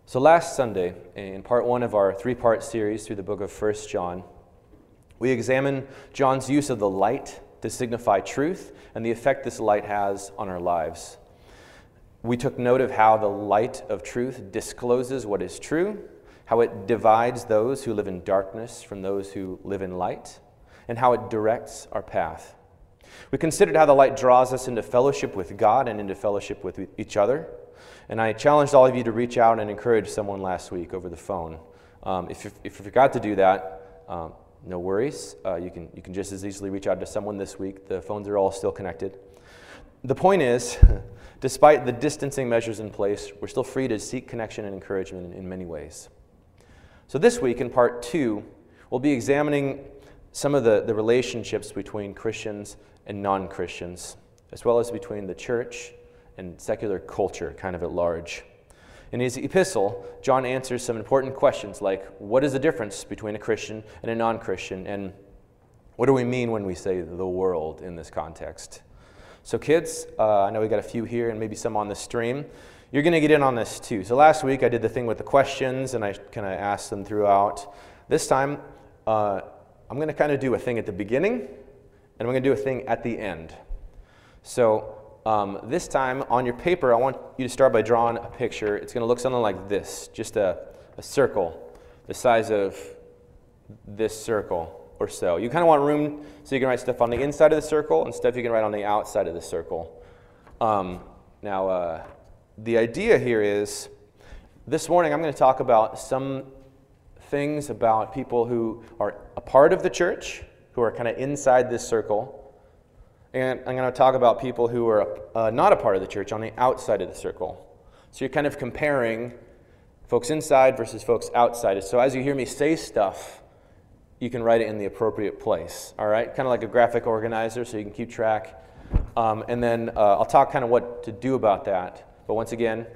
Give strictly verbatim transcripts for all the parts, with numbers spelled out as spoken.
So last Sunday, in part one of our three-part series through the book of First John, we examined John's use of the light to signify truth and the effect this light has on our lives. We took note of how the light of truth discloses what is true, how it divides those who live in darkness from those who live in light, and how it directs our path. We considered how the light draws us into fellowship with God and into fellowship with each other. And I challenged all of you to reach out and encourage someone last week over the phone. Um, if, you, if you forgot to do that, um, no worries. Uh, you can you can just as easily reach out to someone this week. The phones are all still connected. The point is, despite the distancing measures in place, we're still free to seek connection and encouragement in, in many ways. So this week, in part two, we'll be examining some of the, the relationships between Christians and non-Christians, as well as between the church and secular culture, kind of at large. In his epistle, John answers some important questions like, what is the difference between a Christian and a non-Christian, and what do we mean when we say the world in this context? So kids, uh, I know we got a few here and maybe some on the stream. You're going to get in on this too. So last week I did the thing with the questions and I kind of asked them throughout. This time, uh, I'm going to kind of do a thing at the beginning and I'm going to do a thing at the end. So Um, this time, on your paper, I want you to start by drawing a picture. It's going to look something like this, just a, a circle, the size of this circle or so. You kind of want room so you can write stuff on the inside of the circle and stuff you can write on the outside of the circle. Um, now, uh, the idea here is, this morning I'm going to talk about some things about people who are a part of the church, who are kind of inside this circle. And I'm going to talk about people who are uh, not a part of the church on the outside of the circle. So you're kind of comparing folks inside versus folks outside. So as you hear me say stuff, you can write it in the appropriate place. All right? Kind of like a graphic organizer so you can keep track. Um, and then uh, I'll talk kind of what to do about that. But once again,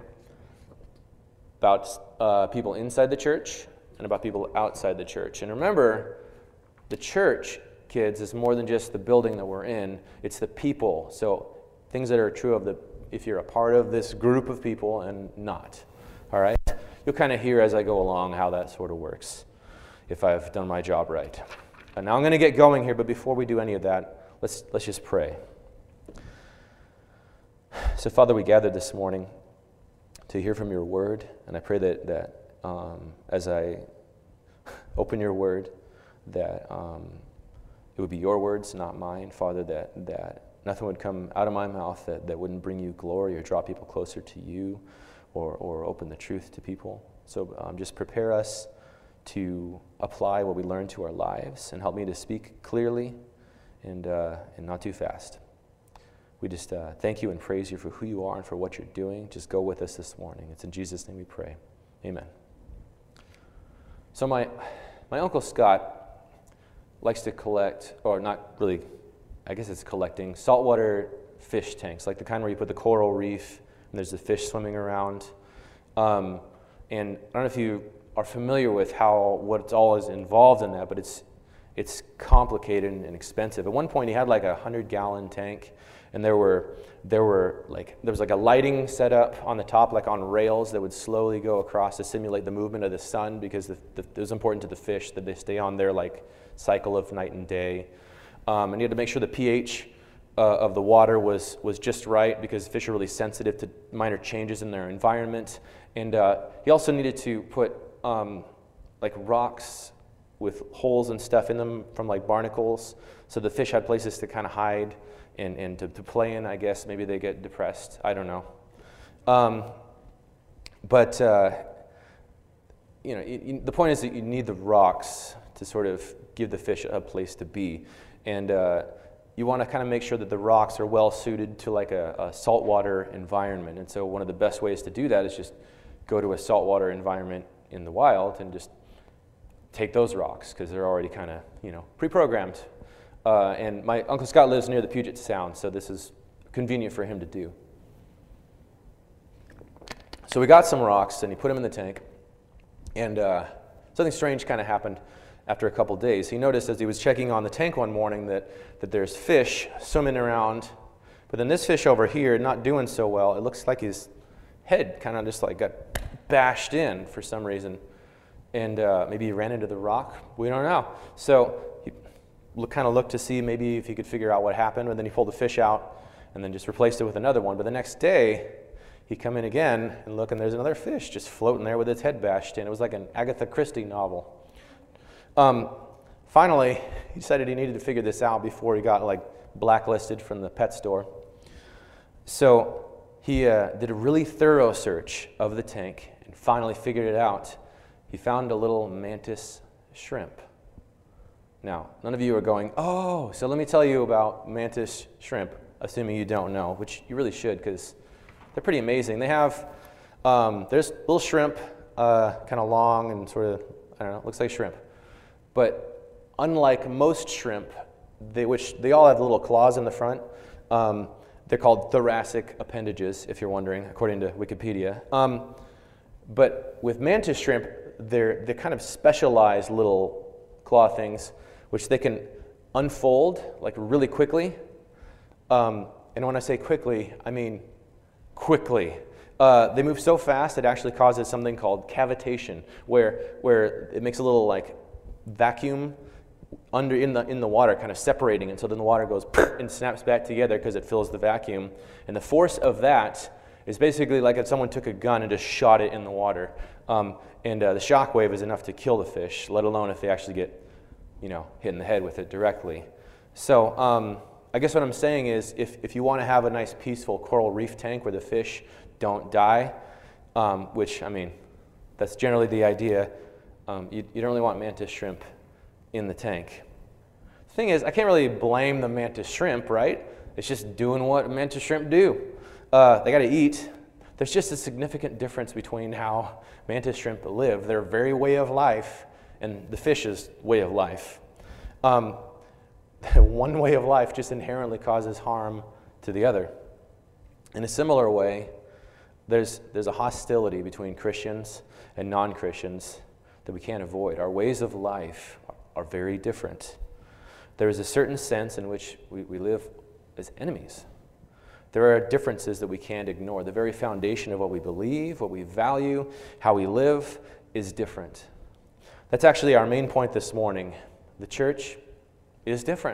about uh, people inside the church and about people outside the church. And remember, the church, kids, is more than just the building that we're in. It's the people. So things that are true of the if you're a part of this group of people and not. All right? You'll kind of hear as I go along how that sort of works, if I've done my job right. And now I'm going to get going here, but before we do any of that, let's let's just pray. So Father, we gathered this morning to hear from your word, and I pray that that um, as I open your word, that um, it would be your words, not mine, Father, that, that nothing would come out of my mouth that, that wouldn't bring you glory or draw people closer to you or, or open the truth to people. So um, just prepare us to apply what we learn to our lives and help me to speak clearly and, uh, and not too fast. We just uh, thank you and praise you for who you are and for what you're doing. Just go with us this morning. It's in Jesus' name we pray. Amen. So my, my Uncle Scott likes to collect, or not really, I guess it's collecting, saltwater fish tanks, like the kind where you put the coral reef and there's the fish swimming around. Um, and I don't know if you are familiar with how, what all is involved in that, but it's it's complicated and expensive. At one point he had like a hundred gallon tank, and there were there were like there was like a lighting set up on the top, like on rails that would slowly go across to simulate the movement of the sun, because the, the, it was important to the fish that they stay on their like cycle of night and day. Um, and you had to make sure the pH uh, of the water was was just right, because fish are really sensitive to minor changes in their environment. And uh, he also needed to put um, like rocks with holes and stuff in them from like barnacles, so the fish had places to kind of hide and, and to, to play in, I guess. Maybe they get depressed, I don't know. Um, but, uh, you know, you, you, the point is that you need the rocks to sort of give the fish a place to be. And uh, you want to kind of make sure that the rocks are well suited to like a, a saltwater environment. And so one of the best ways to do that is just go to a saltwater environment in the wild and just take those rocks, because they're already kind of, you know, pre-programmed. Uh, and my Uncle Scott lives near the Puget Sound, so this is convenient for him to do. So we got some rocks, and he put them in the tank, and uh, something strange kind of happened after a couple days. He noticed as he was checking on the tank one morning that, that there's fish swimming around, but then this fish over here, not doing so well, it looks like his head kind of just like got bashed in for some reason. And uh, maybe he ran into the rock. We don't know. So he look, kind of looked to see maybe if he could figure out what happened, and then he pulled the fish out and then just replaced it with another one. But the next day, he come in again and look, and there's another fish just floating there with its head bashed in. It was like an Agatha Christie novel. Um, finally, he decided he needed to figure this out before he got like blacklisted from the pet store. So he uh, did a really thorough search of the tank and finally figured it out. He found a little mantis shrimp. Now, none of you are going, oh, so let me tell you about mantis shrimp, assuming you don't know, which you really should, because they're pretty amazing. They have, um, there's little shrimp, uh, kind of long and sort of, I don't know, looks like shrimp. But unlike most shrimp, they, which they all have little claws in the front, um, they're called thoracic appendages, if you're wondering, according to Wikipedia. Um, but with mantis shrimp, they're, they're kind of specialized little claw things, which they can unfold like really quickly. Um, and when I say quickly, I mean quickly. Uh, they move so fast it actually causes something called cavitation, where where it makes a little like vacuum under in the in the water, kind of separating, and so then the water goes and snaps back together because it fills the vacuum. And the force of that is basically like if someone took a gun and just shot it in the water. Um, and uh, the shock wave is enough to kill the fish, let alone if they actually get, you know, hit in the head with it directly. So um, I guess what I'm saying is if, if you want to have a nice peaceful coral reef tank where the fish don't die, um, which, I mean, that's generally the idea, um, you, you don't really want mantis shrimp in the tank. The thing is, I can't really blame the mantis shrimp, right? It's just doing what mantis shrimp do. Uh, they got to eat. There's just a significant difference between how mantis shrimp live, their very way of life, and the fish's way of life. Um, one way of life just inherently causes harm to the other. In a similar way, there's, there's a hostility between Christians and non-Christians that we can't avoid. Our ways of life are very different. There is a certain sense in which we, we live as enemies. There are differences that we can't ignore. The very foundation of what we believe, what we value, how we live is different. That's actually our main point this morning. The church is different.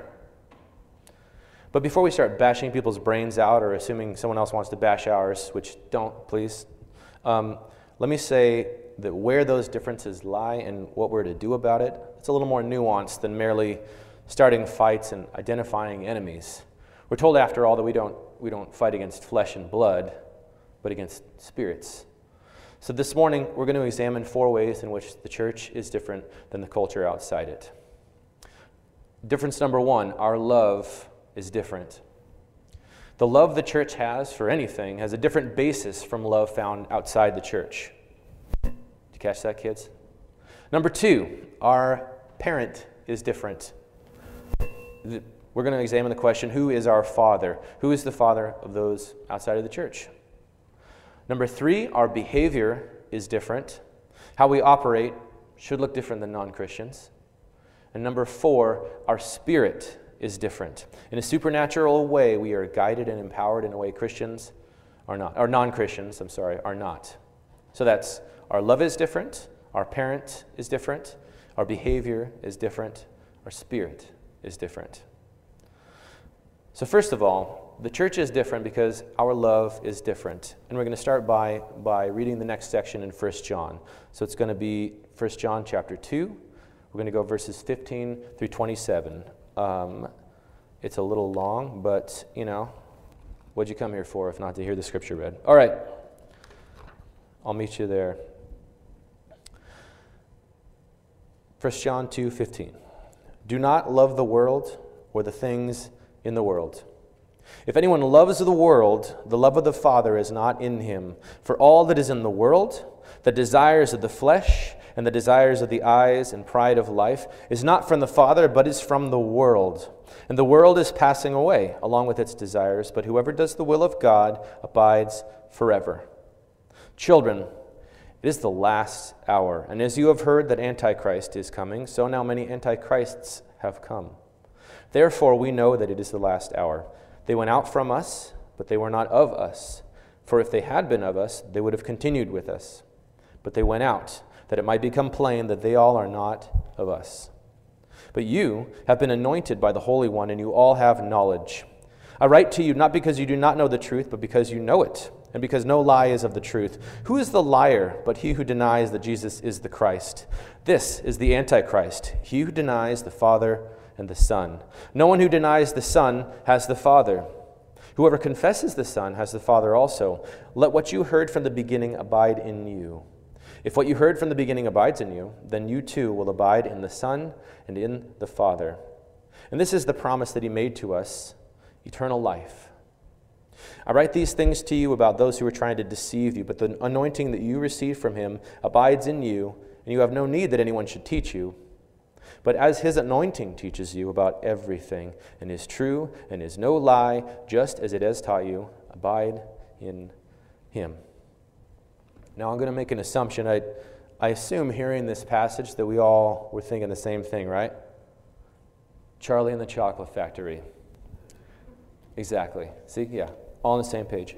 But before we start bashing people's brains out or assuming someone else wants to bash ours, which don't, please, um, let me say that where those differences lie and what we're to do about it, it's a little more nuanced than merely starting fights and identifying enemies. We're told, after all, that we don't we don't fight against flesh and blood, but against spirits. So this morning, we're going to examine four ways in which the church is different than the culture outside it. Difference number one, our love is different. The love the church has for anything has a different basis from love found outside the church. Did you catch that, kids? Number two, our parent is different. The, We're going to examine the question, who is our father? Who is the father of those outside of the church? Number three, our behavior is different. How we operate should look different than non-Christians. And number four, our spirit is different. In a supernatural way, we are guided and empowered in a way Christians are not, or non-Christians, I'm sorry, are not. So that's, our love is different, our parent is different, our behavior is different, our spirit is different. So first of all, the church is different because our love is different. And we're going to start by, by reading the next section in First John. So it's going to be First John chapter two. We're going to go verses fifteen through twenty-seven. Um, it's a little long, but, you know, what'd you come here for if not to hear the scripture read? All right. I'll meet you there. First John two fifteen. Do not love the world or the things in the world. If anyone loves the world, the love of the Father is not in him. For all that is in the world, the desires of the flesh and the desires of the eyes and pride of life, is not from the Father, but is from the world. And the world is passing away, along with its desires, but whoever does the will of God abides forever. Children, it is the last hour, and as you have heard that Antichrist is coming, so now many Antichrists have come. Therefore we know that it is the last hour. They went out from us, but they were not of us. For if they had been of us, they would have continued with us. but they went out, that it might become plain that they all are not of us. But you have been anointed by the Holy One, and you all have knowledge. I write to you not because you do not know the truth, but because you know it, and because no lie is of the truth. Who is the liar but he who denies that Jesus is the Christ? This is the Antichrist, he who denies the Father and the Son. No one who denies the Son has the Father. Whoever confesses the Son has the Father also. Let what you heard from the beginning abide in you. If what you heard from the beginning abides in you, then you too will abide in the Son and in the Father. And this is the promise that he made to us, eternal life. I write these things to you about those who are trying to deceive you, but the anointing that you receive from him abides in you, and you have no need that anyone should teach you. But as his anointing teaches you about everything, and is true, and is no lie, just as it has taught you, abide in him. Now I'm going to make an assumption. I, I assume hearing this passage that we all were thinking the same thing, right? Charlie and the Chocolate Factory. Exactly. See? Yeah. All on the same page.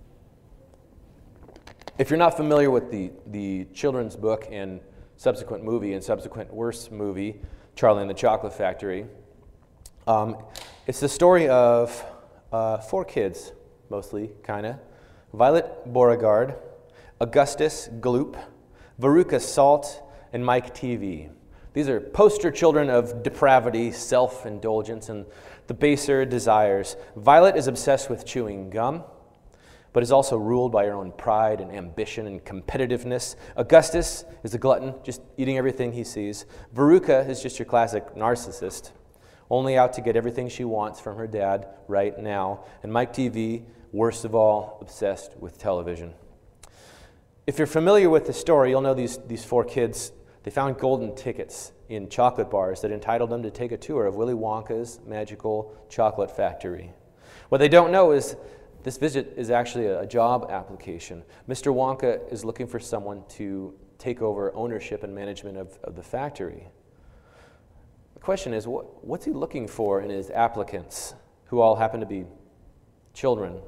If you're not familiar with the, the children's book and subsequent movie and subsequent worse movie, Charlie and the Chocolate Factory, um, it's the story of uh, four kids, mostly, kind of. Violet Beauregarde, Augustus Gloop, Veruca Salt, and Mike T V. These are poster children of depravity, self-indulgence, and the baser desires. Violet is obsessed with chewing gum, but is also ruled by her own pride and ambition and competitiveness. Augustus is a glutton, just eating everything he sees. Veruca is just your classic narcissist, only out to get everything she wants from her dad right now. And Mike T V, worst of all, obsessed with television. If you're familiar with the story, you'll know these, these four kids, they found golden tickets in chocolate bars that entitled them to take a tour of Willy Wonka's magical chocolate factory. What they don't know is this visit is actually a, a job application. Mister Wonka is looking for someone to take over ownership and management of, of the factory. The question is, what, what's he looking for in his applicants, who all happen to be children,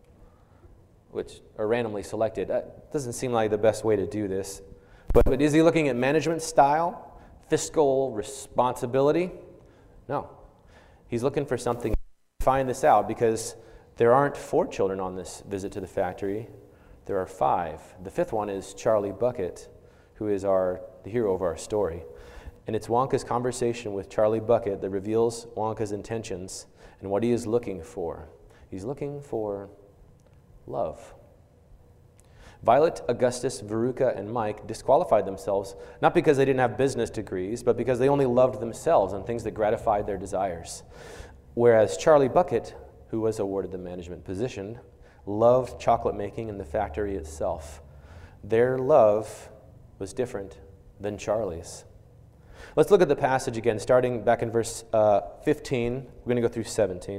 which are randomly selected? That doesn't seem like the best way to do this. But, but is he looking at management style, fiscal responsibility? No. He's looking for something. Find this out because there aren't four children on this visit to the factory. There are five. The fifth one is Charlie Bucket, who is our the hero of our story. And it's Wonka's conversation with Charlie Bucket that reveals Wonka's intentions and what he is looking for. He's looking for love. Violet, Augustus, Veruca, and Mike disqualified themselves, not because they didn't have business degrees, but because they only loved themselves and things that gratified their desires. Whereas Charlie Bucket, who was awarded the management position, loved chocolate making in the factory itself. Their love was different than Charlie's. Let's look at the passage again, starting back in verse uh, fifteen. We're going to go through seventeen.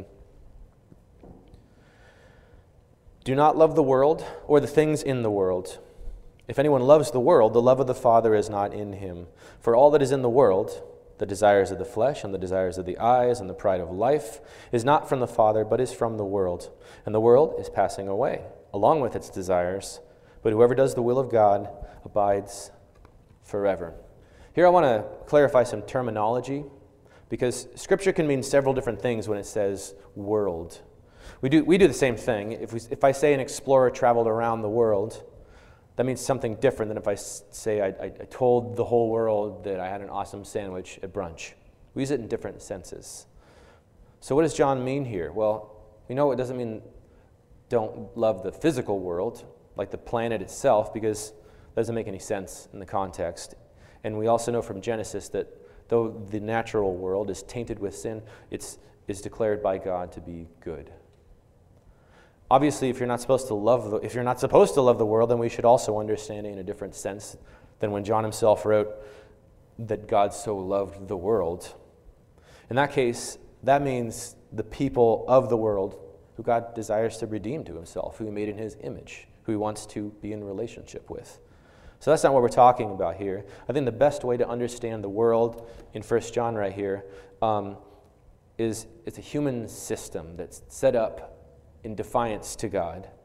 Do not love the world or the things in the world. If anyone loves the world, the love of the Father is not in him. For all that is in the world, the desires of the flesh and the desires of the eyes and the pride of life, is not from the Father, but is from the world. And the world is passing away, along with its desires. But whoever does the will of God abides forever. Here I want to clarify some terminology, because Scripture can mean several different things when it says world. We do, we do the same thing. If, we, if I say an explorer traveled around the world, that means something different than if I say I, I, I told the whole world that I had an awesome sandwich at brunch. We use it in different senses. So what does John mean here? Well, we know it doesn't mean don't love the physical world, like the planet itself, because that doesn't make any sense in the context. And we also know from Genesis that though the natural world is tainted with sin, it's is declared by God to be good. Obviously, if you're not supposed to love the, if you're not supposed to love the world, then we should also understand it in a different sense than when John himself wrote that God so loved the world. In that case, that means the people of the world who God desires to redeem to himself, who he made in his image, who he wants to be in relationship with. So that's not what we're talking about here. I think the best way to understand the world in First John right here um, is it's a human system that's set up in defiance to God.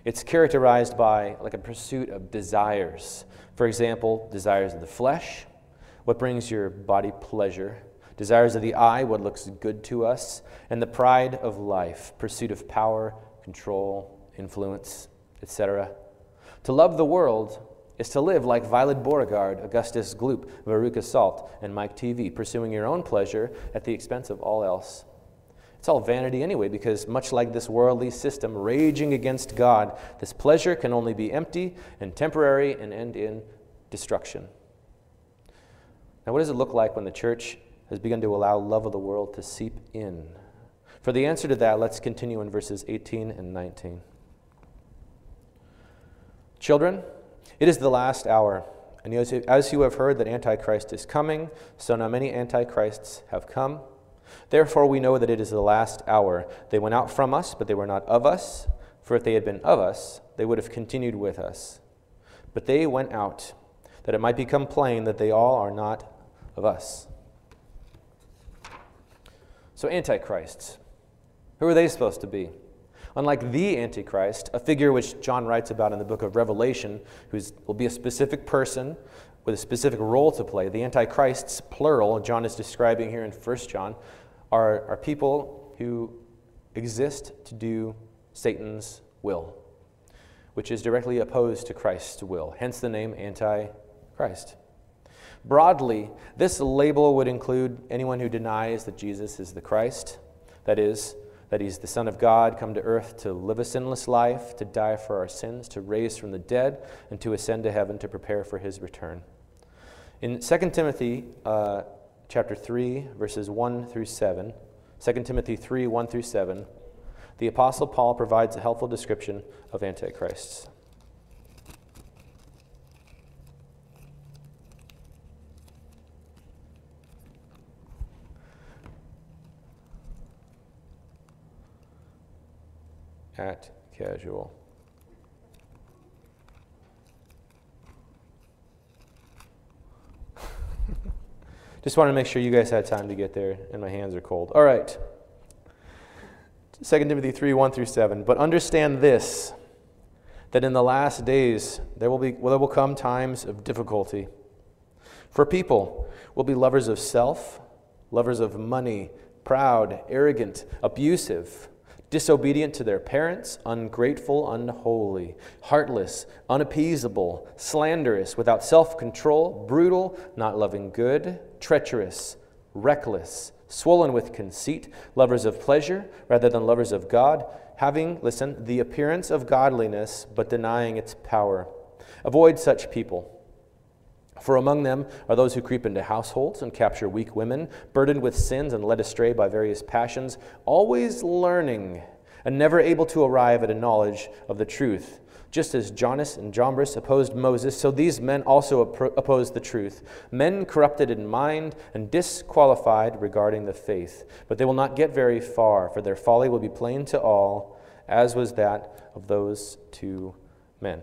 It's characterized by like a pursuit of desires. For example, desires of the flesh, what brings your body pleasure, desires of the eye, what looks good to us, and the pride of life, pursuit of power, control, influence, et cetera. To love the world is to live like Violet Beauregard, Augustus Gloop, Veruca Salt, and Mike T V, pursuing your own pleasure at the expense of all else. It's all vanity anyway, because much like this worldly system raging against God, this pleasure can only be empty and temporary and end in destruction. Now, what does it look like when the church has begun to allow love of the world to seep in? For the answer to that, let's continue in verses eighteen and nineteen. Children, it is the last hour, and as you have heard that Antichrist is coming, so now many Antichrists have come. Therefore we know that it is the last hour. They went out from us, but they were not of us, for if they had been of us, they would have continued with us. But they went out, that it might become plain that they all are not of us. So Antichrists, who are they supposed to be? Unlike the Antichrist, a figure which John writes about in the book of Revelation, who will be a specific person with a specific role to play, the Antichrists, plural, John is describing here in First John, are, are people who exist to do Satan's will, which is directly opposed to Christ's will, hence the name Antichrist. Broadly, this label would include anyone who denies that Jesus is the Christ, that is, that he's the Son of God, come to earth to live a sinless life, to die for our sins, to raise from the dead, and to ascend to heaven to prepare for his return. In Second Timothy uh, chapter three, verses one through seven, Second Timothy three, one through seven, the Apostle Paul provides a helpful description of Antichrists. At casual. Just want to make sure you guys had time to get there, and my hands are cold. All right. Second Timothy three, one through seven. But understand this, that in the last days there will be well, there will come times of difficulty. For people will be lovers of self, lovers of money, proud, arrogant, abusive, disobedient to their parents, ungrateful, unholy, heartless, unappeasable, slanderous, without self-control, brutal, not loving good, treacherous, reckless, swollen with conceit, lovers of pleasure rather than lovers of God, having, listen, the appearance of godliness, but denying its power. Avoid such people. For among them are those who creep into households and capture weak women, burdened with sins and led astray by various passions, always learning and never able to arrive at a knowledge of the truth. Just as Jannes and Jambres opposed Moses, so these men also opposed the truth, men corrupted in mind and disqualified regarding the faith. But they will not get very far, for their folly will be plain to all, as was that of those two men.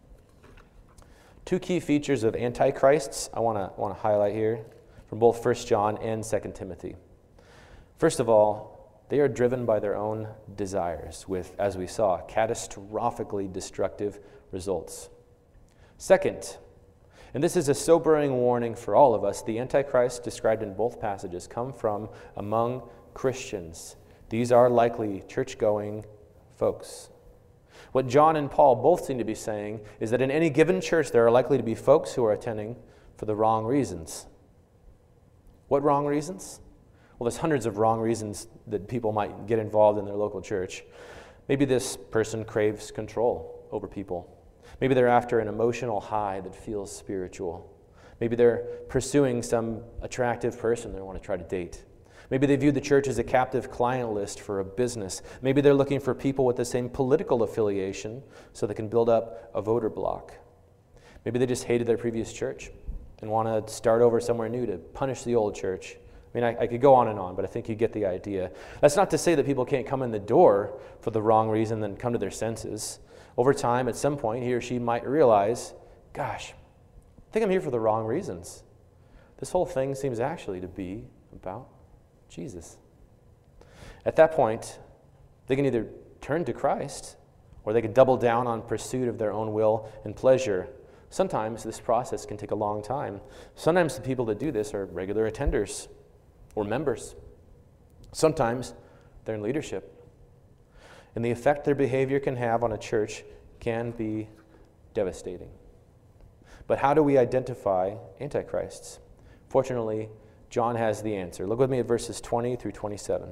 Two key features of antichrists I want to want to highlight here from both First John and Second Timothy. First of all, they are driven by their own desires with, as we saw, catastrophically destructive results. Second, and this is a sobering warning for all of us, the antichrists described in both passages come from among Christians. These are likely church-going folks. What John and Paul both seem to be saying is that in any given church there are likely to be folks who are attending for the wrong reasons. What wrong reasons? Well, there's hundreds of wrong reasons that people might get involved in their local church. Maybe this person craves control over people. Maybe they're after an emotional high that feels spiritual. Maybe they're pursuing some attractive person they want to try to date. Maybe they view the church as a captive client list for a business. Maybe they're looking for people with the same political affiliation so they can build up a voter bloc. Maybe they just hated their previous church and want to start over somewhere new to punish the old church. I mean, I, I could go on and on, but I think you get the idea. That's not to say that people can't come in the door for the wrong reason and come to their senses. Over time, at some point, he or she might realize, gosh, I think I'm here for the wrong reasons. This whole thing seems actually to be about Jesus. At that point, they can either turn to Christ or they could double down on pursuit of their own will and pleasure. Sometimes this process can take a long time. Sometimes the people that do this are regular attenders or members. Sometimes they're in leadership. And the effect their behavior can have on a church can be devastating. But how do we identify antichrists? Fortunately, John has the answer. Look with me at verses twenty through twenty-seven.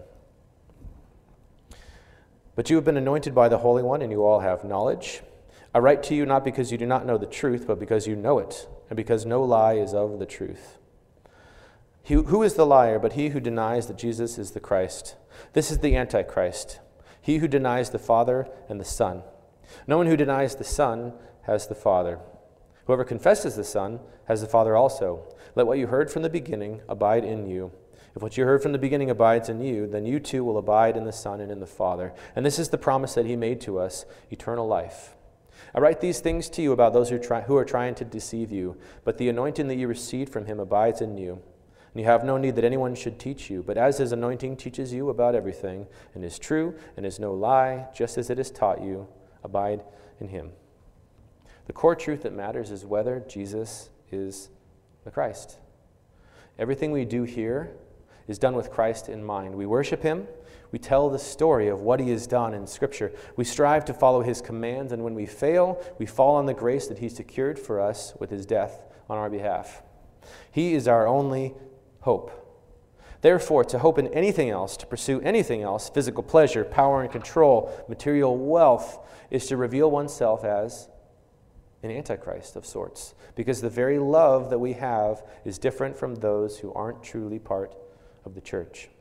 But you have been anointed by the Holy One, and you all have knowledge. I write to you not because you do not know the truth, but because you know it, and because no lie is of the truth. He, who is the liar but he who denies that Jesus is the Christ? This is the Antichrist, he who denies the Father and the Son. No one who denies the Son has the Father. Whoever confesses the Son has the Father also. Let what you heard from the beginning abide in you. If what you heard from the beginning abides in you, then you too will abide in the Son and in the Father. And this is the promise that he made to us, eternal life. I write these things to you about those who, try, who are trying to deceive you, but the anointing that you received from him abides in you. And you have no need that anyone should teach you, but as his anointing teaches you about everything, and is true, and is no lie, just as it has taught you, abide in him. The core truth that matters is whether Jesus is the Christ. Everything we do here is done with Christ in mind. We worship him. We tell the story of what he has done in Scripture. We strive to follow his commands, and when we fail, we fall on the grace that he secured for us with his death on our behalf. He is our only hope. Therefore, to hope in anything else, to pursue anything else, physical pleasure, power and control, material wealth, is to reveal oneself as an antichrist of sorts, because the very love that we have is different from those who aren't truly part of the church.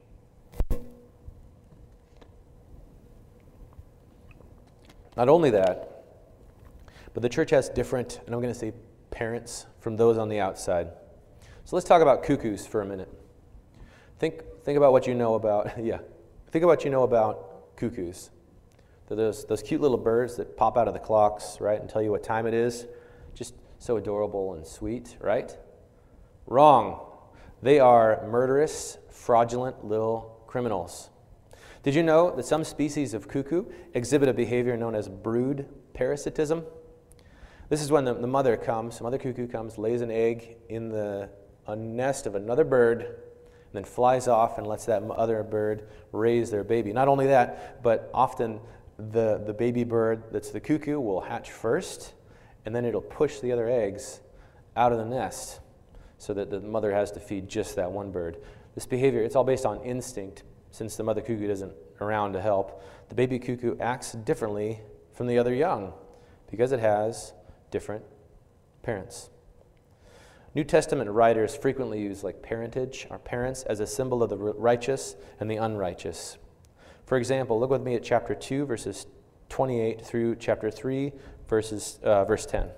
Not only that, but the church has different, and I'm going to say parents, from those on the outside. So let's talk about cuckoos for a minute. Think, think about what you know about, yeah, think about what you know about cuckoos. They're those, those cute little birds that pop out of the clocks, right, and tell you what time it is. Just so adorable and sweet, right? Wrong. They are murderous, fraudulent little criminals. Did you know that some species of cuckoo exhibit a behavior known as brood parasitism? This is when the, the mother comes, some other cuckoo comes, lays an egg in the a nest of another bird, and then flies off and lets that other bird raise their baby. Not only that, but often the, the baby bird that's the cuckoo will hatch first, and then it'll push the other eggs out of the nest so that the mother has to feed just that one bird. This behavior, it's all based on instinct. Since the mother cuckoo isn't around to help, the baby cuckoo acts differently from the other young because it has different parents. New Testament writers frequently use like parentage, our parents, as a symbol of the righteous and the unrighteous. For example, look with me at chapter two, verses twenty-eight through chapter three, verses, uh, verse ten.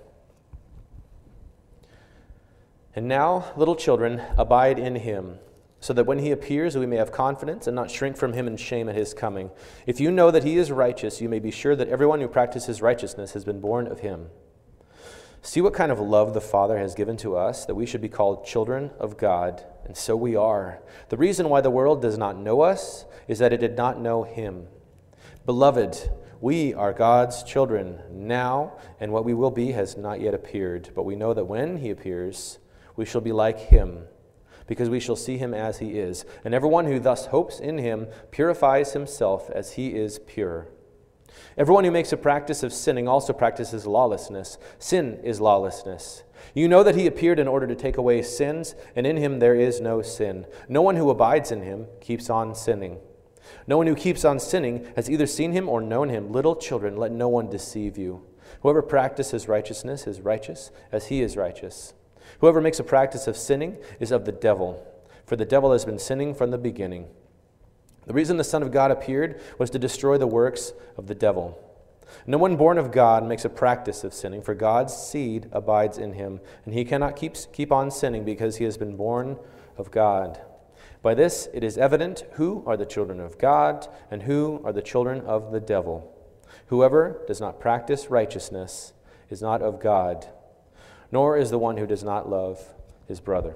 And now, little children, abide in him, so that when he appears we may have confidence and not shrink from him in shame at his coming. If you know that he is righteous, you may be sure that everyone who practices righteousness has been born of him. See what kind of love the Father has given to us, that we should be called children of God, and so we are. The reason why the world does not know us is that it did not know him. Beloved, we are God's children now, and what we will be has not yet appeared. But we know that when he appears, we shall be like him, because we shall see him as he is. And everyone who thus hopes in him purifies himself as he is pure. Everyone who makes a practice of sinning also practices lawlessness. Sin is lawlessness. You know that he appeared in order to take away sins, and in him there is no sin. No one who abides in him keeps on sinning. No one who keeps on sinning has either seen him or known him. Little children, let no one deceive you. Whoever practices righteousness is righteous as he is righteous. Whoever makes a practice of sinning is of the devil, for the devil has been sinning from the beginning. The reason the Son of God appeared was to destroy the works of the devil. No one born of God makes a practice of sinning, for God's seed abides in him, and he cannot keep, keep on sinning because he has been born of God. By this it is evident who are the children of God and who are the children of the devil. Whoever does not practice righteousness is not of God, nor is the one who does not love his brother.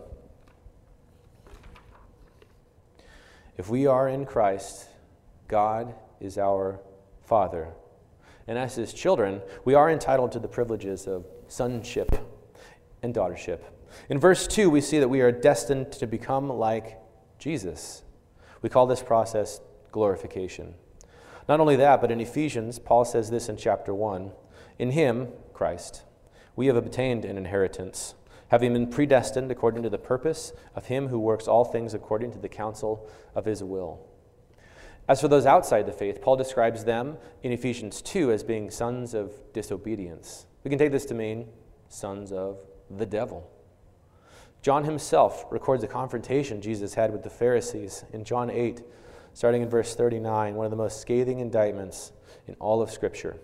If we are in Christ, God is our Father. And as his children, we are entitled to the privileges of sonship and daughtership. In verse two, we see that we are destined to become like Jesus. We call this process glorification. Not only that, but in Ephesians, Paul says this in chapter one, in him, Christ, we have obtained an inheritance, having been predestined according to the purpose of him who works all things according to the counsel of his will. As for those outside the faith, Paul describes them in Ephesians two as being sons of disobedience. We can take this to mean sons of the devil. John himself records a confrontation Jesus had with the Pharisees in John eight, starting in verse thirty-nine, one of the most scathing indictments in all of Scripture.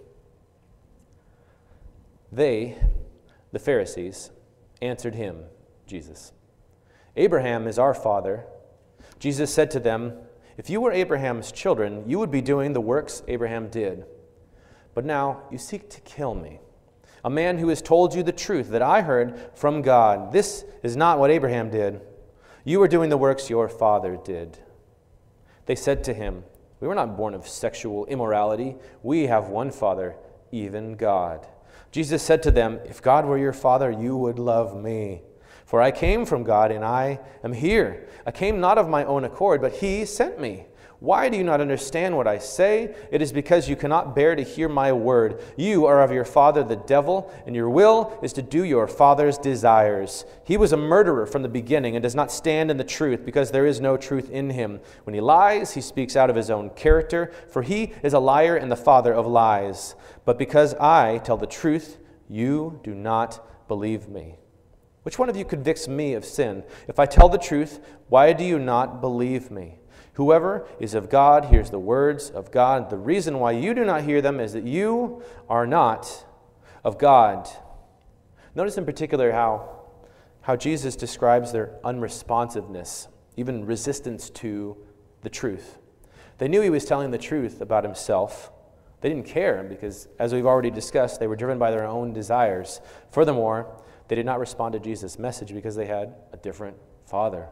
They, the Pharisees, answered him, Jesus, Abraham is our father. Jesus said to them, if you were Abraham's children, you would be doing the works Abraham did. But now you seek to kill me, a man who has told you the truth that I heard from God. This is not what Abraham did. You are doing the works your father did. They said to him, we were not born of sexual immorality. We have one Father, even God. Jesus said to them, if God were your Father, you would love me. For I came from God, and I am here. I came not of my own accord, but he sent me. Why do you not understand what I say? It is because you cannot bear to hear my word. You are of your father the devil, and your will is to do your father's desires. He was a murderer from the beginning and does not stand in the truth, because there is no truth in him. When he lies, he speaks out of his own character, for he is a liar and the father of lies. But because I tell the truth, you do not believe me. Which one of you convicts me of sin? If I tell the truth, why do you not believe me? Whoever is of God hears the words of God. The reason why you do not hear them is that you are not of God. Notice in particular how, how Jesus describes their unresponsiveness, even resistance to the truth. They knew he was telling the truth about himself. They didn't care because, as we've already discussed, they were driven by their own desires. Furthermore, they did not respond to Jesus' message because they had a different father.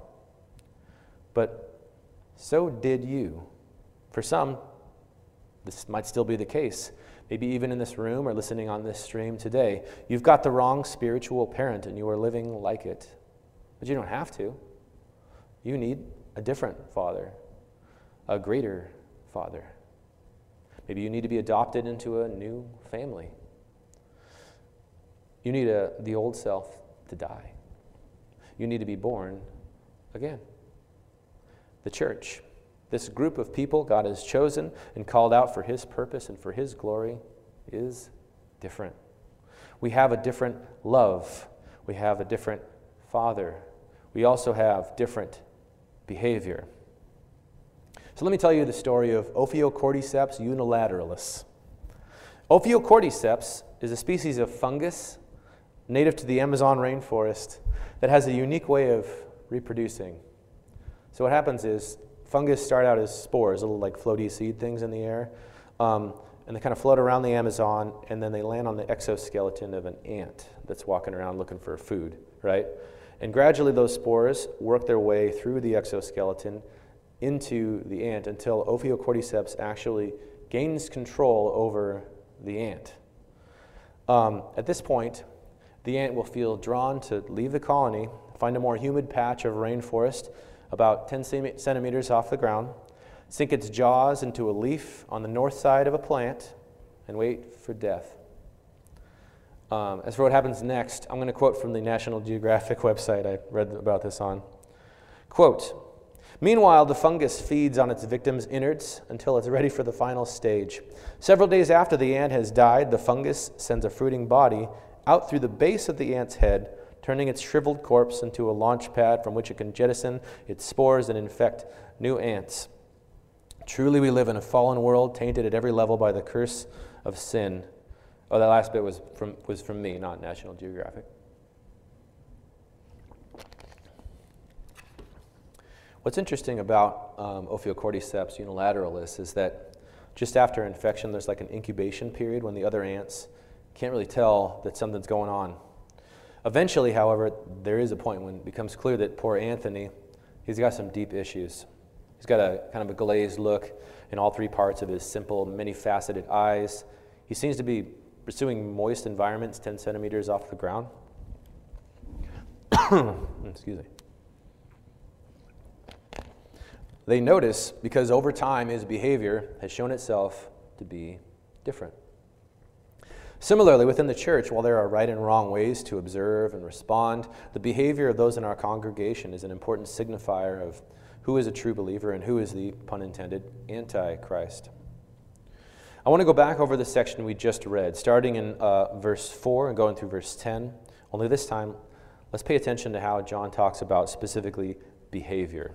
But so did you. For some, this might still be the case. Maybe even in this room or listening on this stream today, you've got the wrong spiritual parent and you are living like it. But you don't have to. You need a different father, a greater father. Maybe you need to be adopted into a new family. You need a, the old self to die. You need to be born again. The church, this group of people God has chosen and called out for his purpose and for his glory, is different. We have a different love. We have a different father. We also have different behavior. So let me tell you the story of Ophiocordyceps unilateralis. Ophiocordyceps is a species of fungus native to the Amazon rainforest that has a unique way of reproducing. So what happens is fungus start out as spores, little like floaty seed things in the air, um, and they kind of float around the Amazon, and then they land on the exoskeleton of an ant that's walking around looking for food, right? And gradually those spores work their way through the exoskeleton into the ant until Ophiocordyceps actually gains control over the ant. Um, at this point, the ant will feel drawn to leave the colony, find a more humid patch of rainforest about ten centimeters off the ground, sink its jaws into a leaf on the north side of a plant, and wait for death. Um, as for what happens next, I'm going to quote from the National Geographic website I read about this on. Quote, meanwhile, the fungus feeds on its victim's innards until it's ready for the final stage. Several days after the ant has died, the fungus sends a fruiting body out through the base of the ant's head, turning its shriveled corpse into a launch pad from which it can jettison its spores and infect new ants. Truly we live in a fallen world, tainted at every level by the curse of sin. Oh, that last bit was from, was from me, not National Geographic. What's interesting about um, Ophiocordyceps unilateralis is that just after infection, there's like an incubation period when the other ants can't really tell that something's going on. Eventually, however, there is a point when it becomes clear that poor Anthony, he's got some deep issues. He's got a kind of a glazed look in all three parts of his simple, many-faceted eyes. He seems to be pursuing moist environments ten centimeters off the ground. Excuse me. They notice because over time his behavior has shown itself to be different. Similarly, within the church, while there are right and wrong ways to observe and respond, the behavior of those in our congregation is an important signifier of who is a true believer and who is the, pun intended, antichrist. I want to go back over the section we just read, starting in uh, verse four and going through verse ten. Only this time, let's pay attention to how John talks about specifically behavior.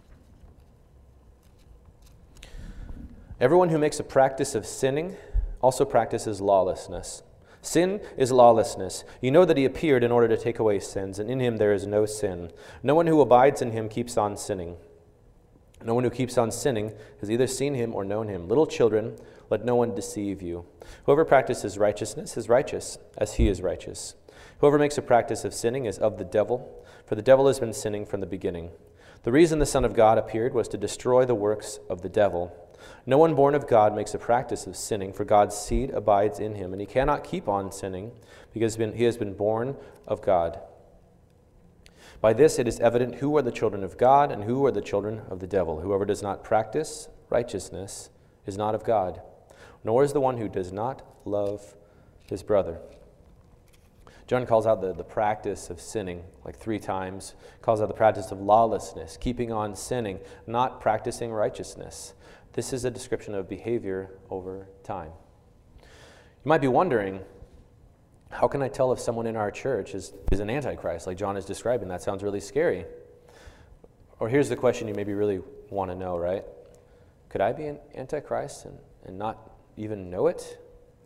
Everyone who makes a practice of sinning also practices lawlessness. Sin is lawlessness. You know that he appeared in order to take away sins, and in him there is no sin. No one who abides in him keeps on sinning. No one who keeps on sinning has either seen him or known him. Little children, let no one deceive you. Whoever practices righteousness is righteous, as he is righteous. Whoever makes a practice of sinning is of the devil, for the devil has been sinning from the beginning. The reason the Son of God appeared was to destroy the works of the devil. No one born of God makes a practice of sinning, for God's seed abides in him, and he cannot keep on sinning because he has been born of God. By this it is evident who are the children of God and who are the children of the devil. Whoever does not practice righteousness is not of God, nor is the one who does not love his brother. John calls out the, the practice of sinning like three times, calls out the practice of lawlessness, keeping on sinning, not practicing righteousness. This is a description of behavior over time. You might be wondering, how can I tell if someone in our church is, is an antichrist, like John is describing? That sounds really scary. Or here's the question you maybe really want to know, right? Could I be an antichrist and, and not even know it?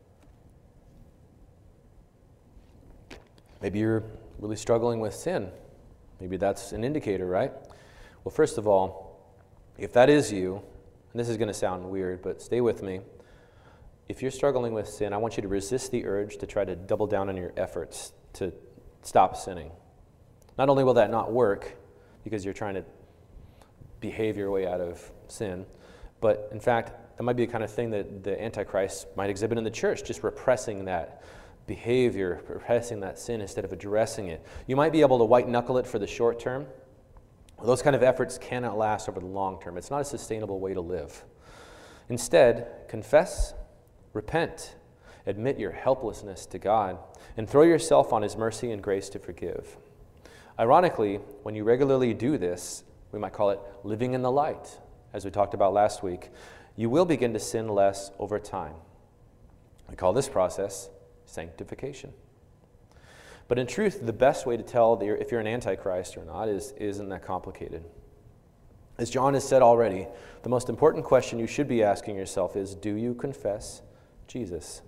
Maybe you're really struggling with sin. Maybe that's an indicator, right? Well, first of all, if that is you, and this is going to sound weird, but stay with me. If you're struggling with sin, I want you to resist the urge to try to double down on your efforts to stop sinning. Not only will that not work because you're trying to behave your way out of sin, but in fact, that might be the kind of thing that the Antichrist might exhibit in the church, just repressing that behavior, repressing that sin instead of addressing it. You might be able to white knuckle it for the short term. Those kind of efforts cannot last over the long term. It's not a sustainable way to live. Instead, confess, repent, admit your helplessness to God, and throw yourself on his mercy and grace to forgive. Ironically, when you regularly do this, we might call it living in the light, as we talked about last week, you will begin to sin less over time. We call this process sanctification. But in truth, the best way to tell if you're an antichrist or not is, isn't that complicated. As John has said already, the most important question you should be asking yourself is, do you confess Jesus?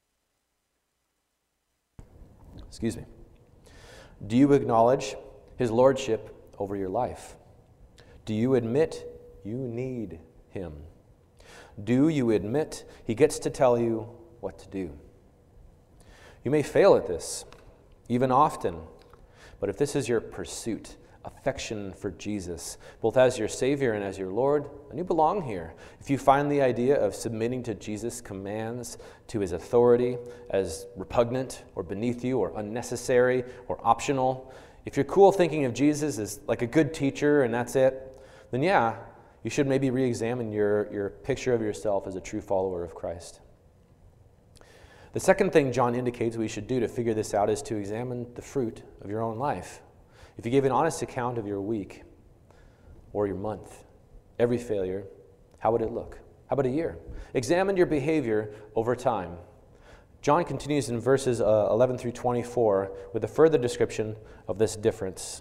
Excuse me. Do you acknowledge his lordship over your life? Do you admit you need him? Do you admit he gets to tell you what to do? You may fail at this, even often, but if this is your pursuit, affection for Jesus, both as your Savior and as your Lord, then you belong here. If you find the idea of submitting to Jesus' commands, to his authority, as repugnant or beneath you or unnecessary or optional, if you're cool thinking of Jesus as like a good teacher and that's it, then yeah, you should maybe re-examine your, your picture of yourself as a true follower of Christ. The second thing John indicates we should do to figure this out is to examine the fruit of your own life. If you gave an honest account of your week or your month, every failure, how would it look? How about a year? Examine your behavior over time. John continues in verses uh, eleven through twenty-four with a further description of this difference.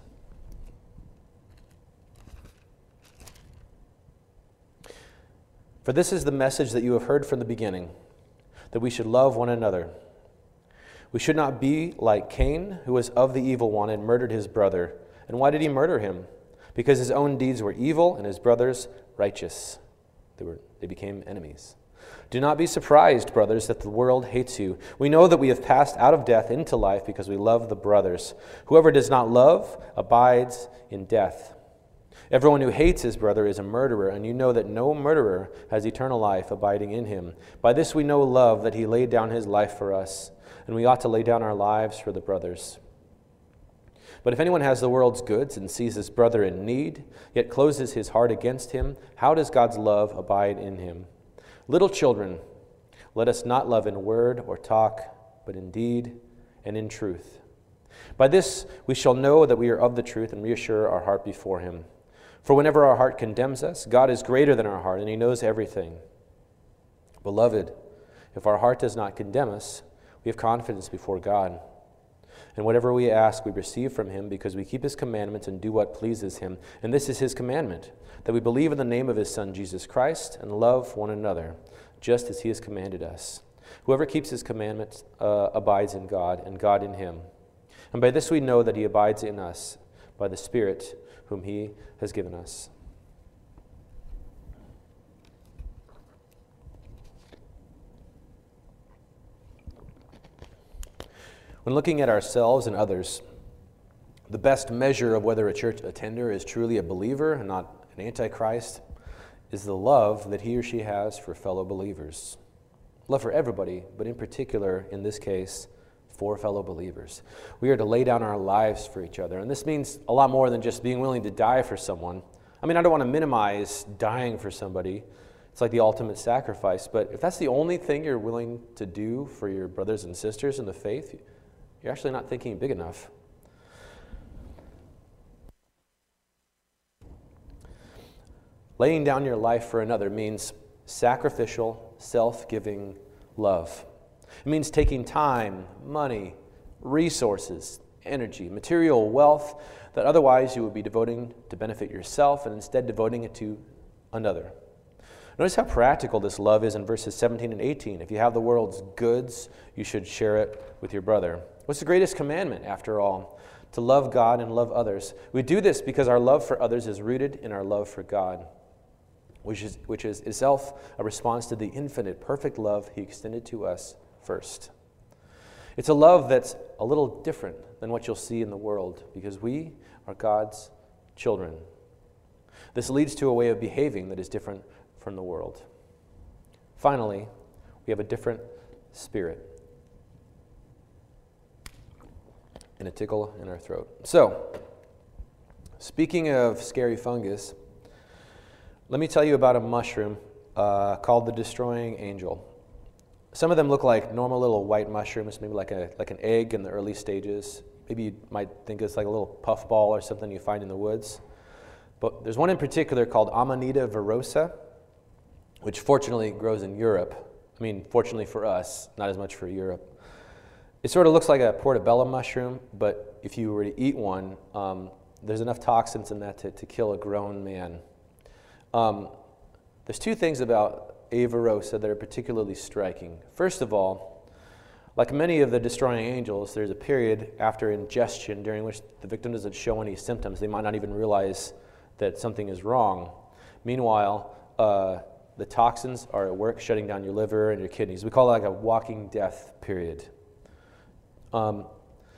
For this is the message that you have heard from the beginning, that we should love one another. We should not be like Cain, who was of the evil one and murdered his brother. And why did he murder him? Because his own deeds were evil and his brother's righteous. They were, they became enemies. Do not be surprised, brothers, that the world hates you. We know that we have passed out of death into life because we love the brothers. Whoever does not love abides in death. Everyone who hates his brother is a murderer, and you know that no murderer has eternal life abiding in him. By this we know love, that he laid down his life for us, and we ought to lay down our lives for the brothers. But if anyone has the world's goods and sees his brother in need, yet closes his heart against him, how does God's love abide in him? Little children, let us not love in word or talk, but in deed and in truth. By this we shall know that we are of the truth and reassure our heart before him. For whenever our heart condemns us, God is greater than our heart, and he knows everything. Beloved, if our heart does not condemn us, we have confidence before God. And whatever we ask, we receive from him, because we keep his commandments and do what pleases him. And this is his commandment, that we believe in the name of his Son, Jesus Christ, and love one another, just as he has commanded us. Whoever keeps his commandments uh, abides in God, and God in him. And by this we know that he abides in us, by the Spirit whom he has given us. When looking at ourselves and others, the best measure of whether a church attender is truly a believer and not an antichrist is the love that he or she has for fellow believers. Love for everybody, but in particular, in this case, for fellow believers. We are to lay down our lives for each other, and this means a lot more than just being willing to die for someone. I mean, I don't want to minimize dying for somebody. It's like the ultimate sacrifice, but if that's the only thing you're willing to do for your brothers and sisters in the faith, you're actually not thinking big enough. Laying down your life for another means sacrificial, self-giving love. It means taking time, money, resources, energy, material wealth that otherwise you would be devoting to benefit yourself, and instead devoting it to another. Notice how practical this love is in verses seventeen and eighteen. If you have the world's goods, you should share it with your brother. What's the greatest commandment, after all? To love God and love others. We do this because our love for others is rooted in our love for God, which is, which is itself a response to the infinite, perfect love he extended to us first. It's a love that's a little different than what you'll see in the world, because we are God's children. This leads to a way of behaving that is different from the world. Finally, we have a different spirit and a tickle in our throat. So, speaking of scary fungus, let me tell you about a mushroom uh, called the destroying angel. Some of them look like normal little white mushrooms, maybe like a like an egg in the early stages. Maybe you might think it's like a little puffball or something you find in the woods. But there's one in particular called Amanita virosa, which fortunately grows in Europe. I mean, fortunately for us, not as much for Europe. It sort of looks like a portobello mushroom, but if you were to eat one, um, there's enough toxins in that to, to kill a grown man. Um, there's two things about A. virosa that are particularly striking. First of all, like many of the destroying angels, there's a period after ingestion during which the victim doesn't show any symptoms. They might not even realize that something is wrong. Meanwhile, uh, the toxins are at work shutting down your liver and your kidneys. We call it like a walking death period. Um,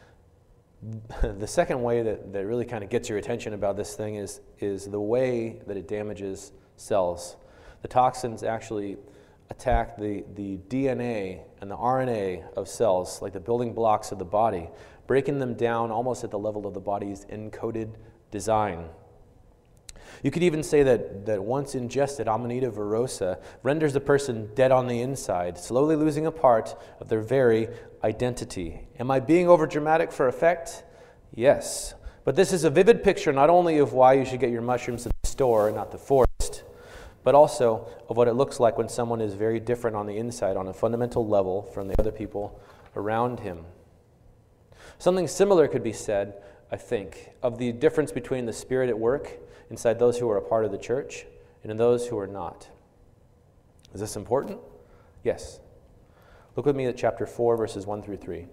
the second way that, that really kind of gets your attention about this thing is, is the way that it damages cells. The toxins actually attack the, the D N A and the R N A of cells, like the building blocks of the body, breaking them down almost at the level of the body's encoded design. You could even say that, that once ingested, Amanita virosa renders the person dead on the inside, slowly losing a part of their very identity. Am I being overdramatic for effect? Yes. But this is a vivid picture not only of why you should get your mushrooms at the store, not the forest, but also of what it looks like when someone is very different on the inside on a fundamental level from the other people around him. Something similar could be said, I think, of the difference between the Spirit at work inside those who are a part of the church and in those who are not. Is this important? Yes. Look with me at chapter four, verses one through three.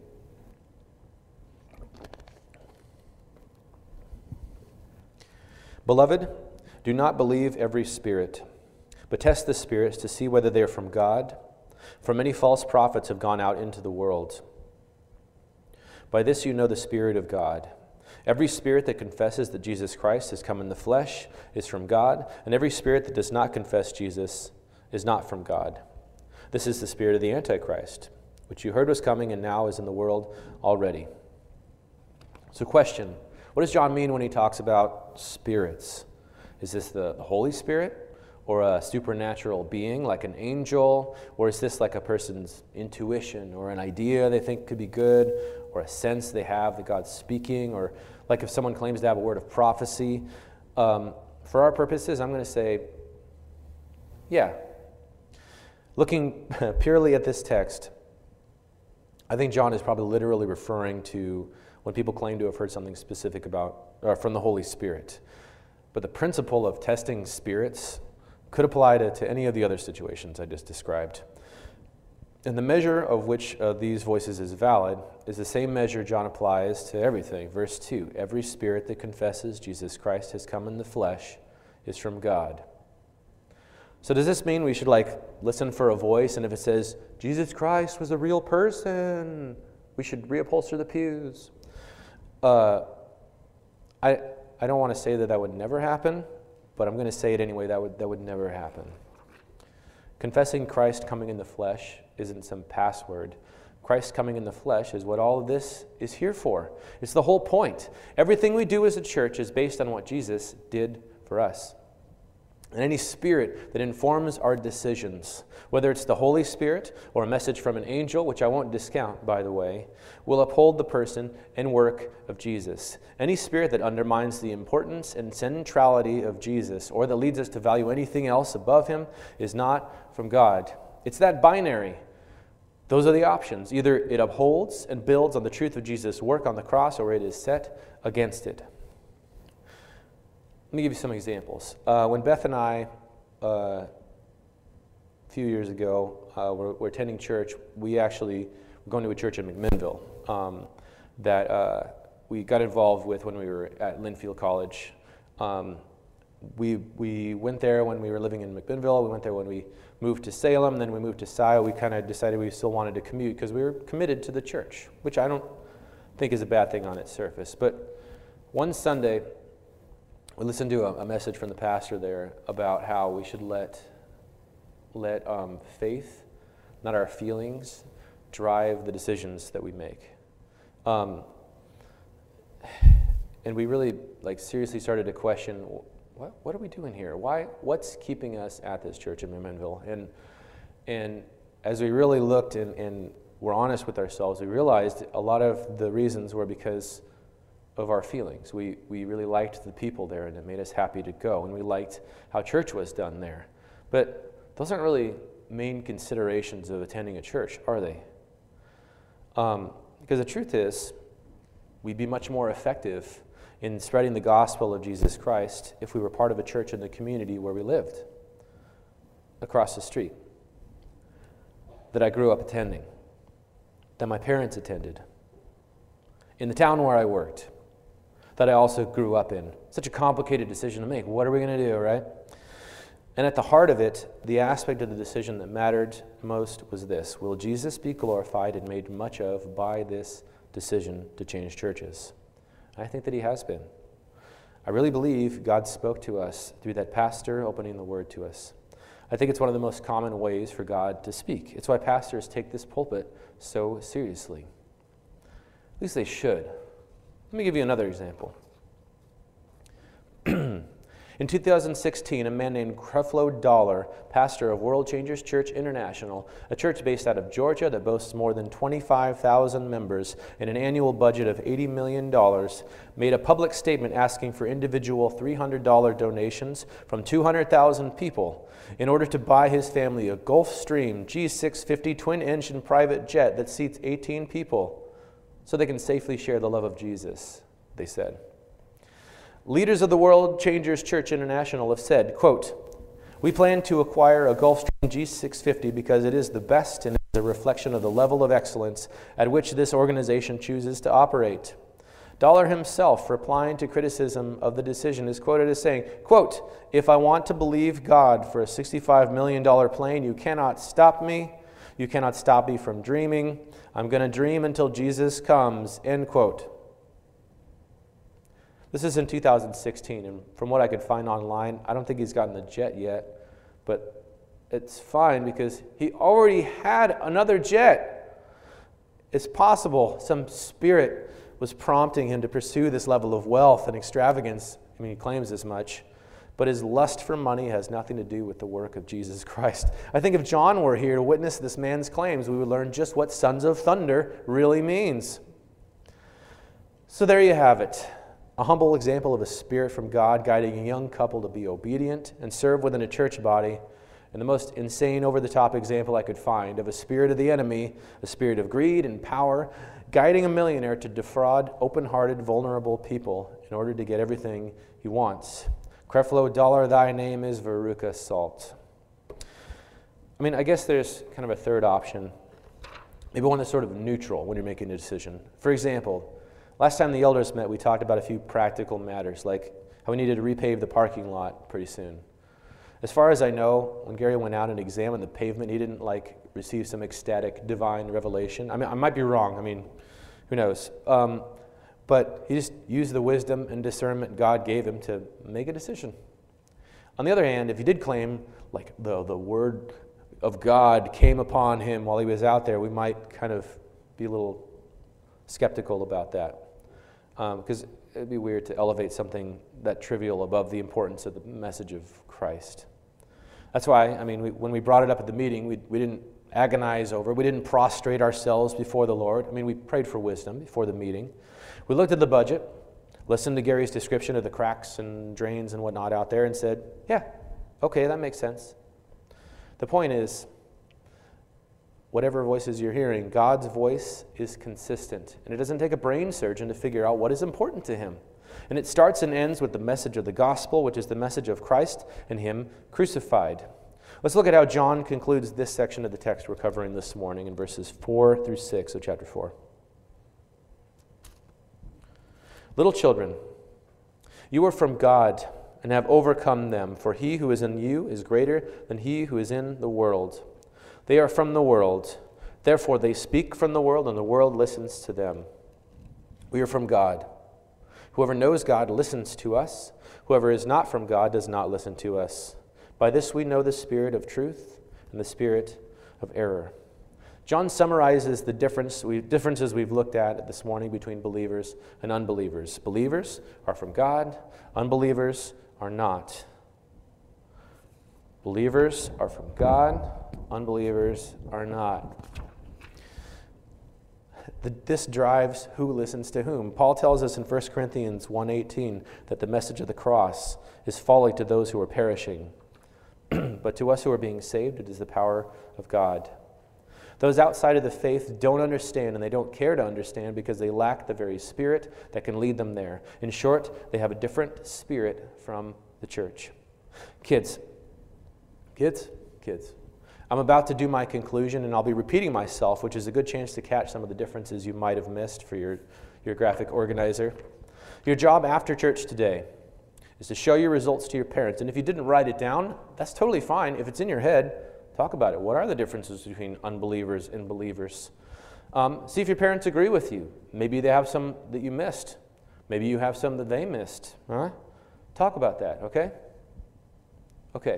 Beloved, do not believe every spirit, but test the spirits to see whether they are from God, for many false prophets have gone out into the world. By this you know the Spirit of God. Every spirit that confesses that Jesus Christ has come in the flesh is from God, and every spirit that does not confess Jesus is not from God. This is the spirit of the Antichrist, which you heard was coming and now is in the world already. So question, what does John mean when he talks about spirits? Is this the, the Holy Spirit? Or a supernatural being like an angel? Or is this like a person's intuition or an idea they think could be good, or a sense they have that God's speaking, or like if someone claims to have a word of prophecy? Um, for our purposes, I'm going to say, yeah. Looking purely at this text, I think John is probably literally referring to when people claim to have heard something specific about, or from the Holy Spirit. But the principle of testing spirits could apply to, to any of the other situations I just described. And the measure of which of these voices is valid is the same measure John applies to everything. Verse two, every spirit that confesses Jesus Christ has come in the flesh is from God. So does this mean we should like listen for a voice, and if it says Jesus Christ was a real person, we should reupholster the pews? Uh, I I don't want to say that that would never happen, but I'm going to say it anyway, that would that would never happen. Confessing Christ coming in the flesh isn't some password. Christ coming in the flesh is what all of this is here for. It's the whole point. Everything we do as a church is based on what Jesus did for us. And any spirit that informs our decisions, whether it's the Holy Spirit or a message from an angel, which I won't discount, by the way, will uphold the person and work of Jesus. Any spirit that undermines the importance and centrality of Jesus, or that leads us to value anything else above him, is not from God. It's that binary. Those are the options. Either it upholds and builds on the truth of Jesus' work on the cross, or it is set against it. Let me give you some examples. Uh, when Beth and I, uh, a few years ago, uh, were, were attending church, we actually were going to a church in McMinnville um, that uh, we got involved with when we were at Linfield College. Um, we we went there when we were living in McMinnville. We went there when we moved to Salem. Then we moved to Scioto. We kind of decided we still wanted to commute because we were committed to the church, which I don't think is a bad thing on its surface. But one Sunday, we listened to a, a message from the pastor there about how we should let let um, faith, not our feelings, drive the decisions that we make. Um, and we really like seriously started to question, what what are we doing here? Why? What's keeping us at this church in McMinnville? And and as we really looked and, and were honest with ourselves, we realized a lot of the reasons were because of our feelings. We we really liked the people there, and it made us happy to go, and we liked how church was done there. But those aren't really main considerations of attending a church, are they? Um, because the truth is, we'd be much more effective in spreading the gospel of Jesus Christ if we were part of a church in the community where we lived, across the street, that I grew up attending, that my parents attended, in the town where I worked, that I also grew up in. Such a complicated decision to make. What are we going to do, right? And at the heart of it, the aspect of the decision that mattered most was this: will Jesus be glorified and made much of by this decision to change churches? I think that he has been. I really believe God spoke to us through that pastor opening the word to us. I think it's one of the most common ways for God to speak. It's why pastors take this pulpit so seriously. At least they should. Let me give you another example. In two thousand sixteen, a man named Creflo Dollar, pastor of World Changers Church International, a church based out of Georgia that boasts more than twenty-five thousand members and an annual budget of eighty million dollars, made a public statement asking for individual three hundred dollars donations from two hundred thousand people in order to buy his family a Gulfstream G six fifty twin-engine private jet that seats eighteen people so they can safely share the love of Jesus, they said. Leaders of the World Changers Church International have said, quote, "We plan to acquire a Gulfstream G six fifty because it is the best and is a reflection of the level of excellence at which this organization chooses to operate." Dollar himself, replying to criticism of the decision, is quoted as saying, quote, "If I want to believe God for a sixty-five million dollars plane, you cannot stop me. You cannot stop me from dreaming. I'm going to dream until Jesus comes," end quote. This is in two thousand sixteen, and from what I could find online, I don't think he's gotten the jet yet, but it's fine because he already had another jet. It's possible some spirit was prompting him to pursue this level of wealth and extravagance. I mean, he claims as much. But his lust for money has nothing to do with the work of Jesus Christ. I think if John were here to witness this man's claims, we would learn just what sons of thunder really means. So there you have it. A humble example of a spirit from God guiding a young couple to be obedient and serve within a church body. And the most insane, over-the-top example I could find of a spirit of the enemy, a spirit of greed and power, guiding a millionaire to defraud open-hearted, vulnerable people in order to get everything he wants. Creflo Dollar, thy name is Veruca Salt. I mean, I guess there's kind of a third option. Maybe one that's sort of neutral when you're making a decision. For example, last time the elders met, we talked about a few practical matters, like how we needed to repave the parking lot pretty soon. As far as I know, when Gary went out and examined the pavement, he didn't like receive some ecstatic divine revelation. I mean, I might be wrong. I mean, who knows? Um, But he just used the wisdom and discernment God gave him to make a decision. On the other hand, if he did claim, like, the, the word of God came upon him while he was out there, we might kind of be a little skeptical about that. Because um, it'd be weird to elevate something that trivial above the importance of the message of Christ. That's why, I mean, we, when we brought it up at the meeting, we, we didn't agonize over it. We didn't prostrate ourselves before the Lord. I mean, we prayed for wisdom before the meeting. We looked at the budget, listened to Gary's description of the cracks and drains and whatnot out there and said, yeah, okay, that makes sense. The point is, whatever voices you're hearing, God's voice is consistent. And it doesn't take a brain surgeon to figure out what is important to him. And it starts and ends with the message of the gospel, which is the message of Christ and him crucified. Let's look at how John concludes this section of the text we're covering this morning in verses four through six of chapter four. Little children, you are from God and have overcome them, for he who is in you is greater than he who is in the world. They are from the world, therefore they speak from the world, and the world listens to them. We are from God. Whoever knows God listens to us. Whoever is not from God does not listen to us. By this we know the spirit of truth and the spirit of error. John summarizes the difference we, differences we've looked at this morning between believers and unbelievers. Believers are from God. Unbelievers are not. Believers are from God. Unbelievers are not. The, this drives who listens to whom. Paul tells us in First Corinthians one eighteen that the message of the cross is folly to those who are perishing. But to us who are being saved, it is the power of God. Those outside of the faith don't understand, and they don't care to understand because they lack the very spirit that can lead them there. In short, they have a different spirit from the church. Kids, kids, kids. I'm about to do my conclusion, and I'll be repeating myself, which is a good chance to catch some of the differences you might have missed for your, your graphic organizer. Your job after church today is to show your results to your parents. And if you didn't write it down, that's totally fine. If it's in your head, talk about it. What are the differences between unbelievers and believers? Um, see if your parents agree with you. Maybe they have some that you missed. Maybe you have some that they missed. Huh? Talk about that, okay? Okay.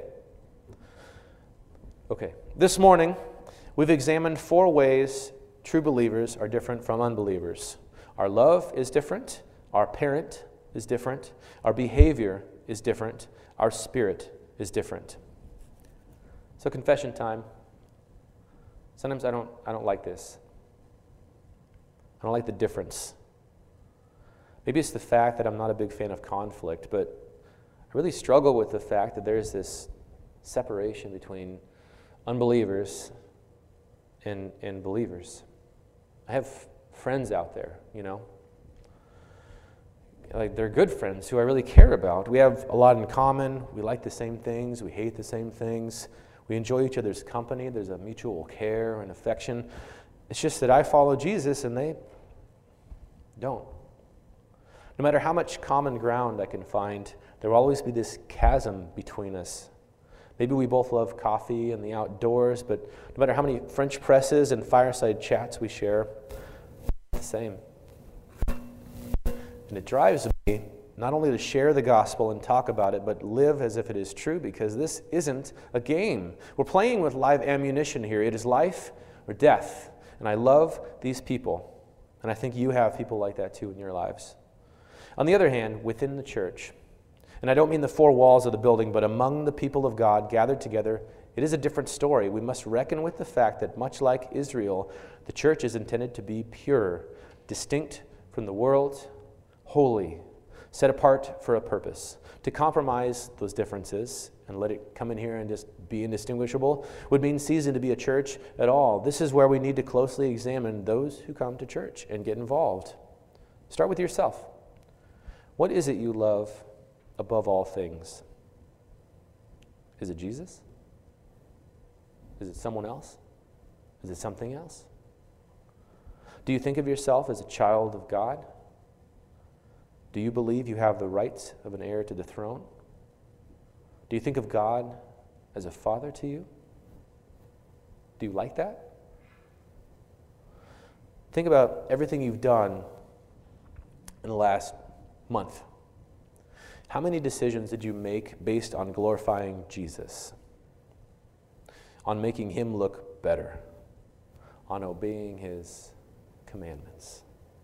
Okay. This morning, we've examined four ways true believers are different from unbelievers. Our love is different. Our parent is different. Our behavior is different. Our spirit is different. So confession time. Sometimes I don't, I don't like this. I don't like the difference. Maybe it's the fact that I'm not a big fan of conflict, but I really struggle with the fact that there's this separation between unbelievers and, and believers. I have friends out there, you know. Like, they're good friends who I really care about. We have a lot in common. We like the same things. We hate the same things. We enjoy each other's company. There's a mutual care and affection. It's just that I follow Jesus and they don't. No matter how much common ground I can find, there will always be this chasm between us. Maybe we both love coffee and the outdoors, but no matter how many French presses and fireside chats we share, it's the same. And it drives me not only to share the gospel and talk about it, but live as if it is true, because this isn't a game. We're playing with live ammunition here. It is life or death. And I love these people, and I think you have people like that too in your lives. On the other hand, within the church, and I don't mean the four walls of the building, but among the people of God gathered together, it is a different story. We must reckon with the fact that much like Israel, the church is intended to be pure, distinct from the world, holy, set apart for a purpose. To compromise those differences and let it come in here and just be indistinguishable would mean ceasing to be a church at all. This is where we need to closely examine those who come to church and get involved. Start with yourself. What is it you love above all things? Is it Jesus? Is it someone else? Is it something else? Do you think of yourself as a child of God? Do you believe you have the rights of an heir to the throne? Do you think of God as a father to you? Do you like that? Think about everything you've done in the last month. How many decisions did you make based on glorifying Jesus? On making him look better? On obeying his commandments?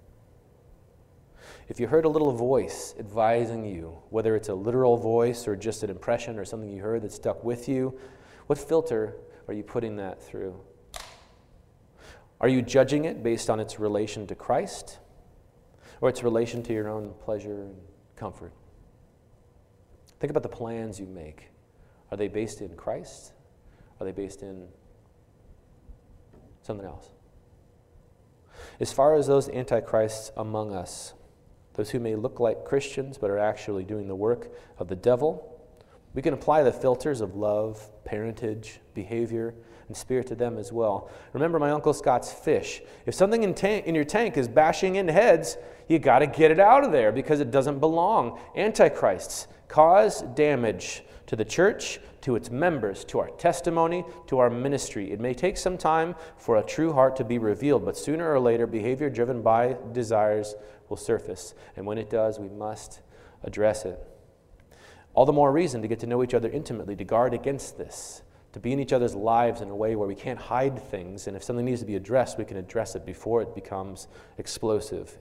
If you heard a little voice advising you, whether it's a literal voice or just an impression or something you heard that stuck with you, what filter are you putting that through? Are you judging it based on its relation to Christ or its relation to your own pleasure and comfort? Think about the plans you make. Are they based in Christ? Are they based in something else? As far as those antichrists among us, those who may look like Christians but are actually doing the work of the devil, we can apply the filters of love, parentage, behavior, and spirit to them as well. Remember my Uncle Scott's fish. If something in, tank, in your tank is bashing in heads, you got to get it out of there because it doesn't belong. Antichrists cause damage to the church, to its members, to our testimony, to our ministry. It may take some time for a true heart to be revealed, but sooner or later, behavior driven by desires will surface. And when it does, we must address it. All the more reason to get to know each other intimately, to guard against this, to be in each other's lives in a way where we can't hide things, and if something needs to be addressed, we can address it before it becomes explosive.